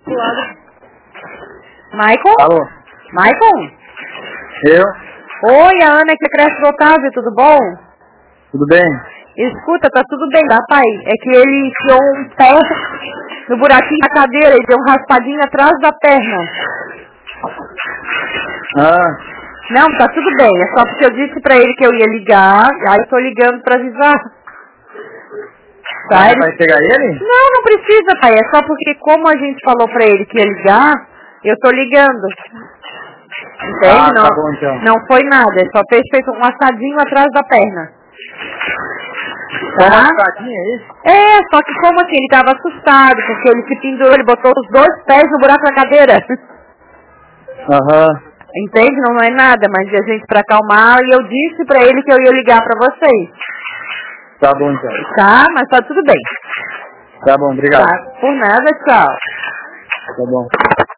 Michael? Alô? Michael? Eu? Oi, a Ana que cresce do Otávio, tudo bom? Tudo bem? Escuta, tá tudo bem, tá, pai? É que ele enfiou um pé no buraquinho da cadeira e deu um raspadinho atrás da perna. Ah, Não, tá tudo bem, é só porque eu disse pra ele que eu ia ligar, aí eu tô ligando pra avisar. Tá? vai pegar ele? Não, não precisa, pai, é só porque como a gente falou pra ele que ia ligar, eu tô ligando. Entende? Ah, tá bom então. Não foi nada, ele só fez feito um assadinho atrás da perna. Só Tá? uma escadinha, é isso? É, só que como assim, ele tava assustado, porque ele se pendurou, ele botou os 2 pés no buraco da cadeira. Aham. Entende? Não é nada, mas a gente pra acalmar, e eu disse pra ele que eu ia ligar pra vocês. Tá bom então. Tá? Mas tá tudo bem. Tá bom, obrigado. Tá? Por nada, tchau. Tá bom.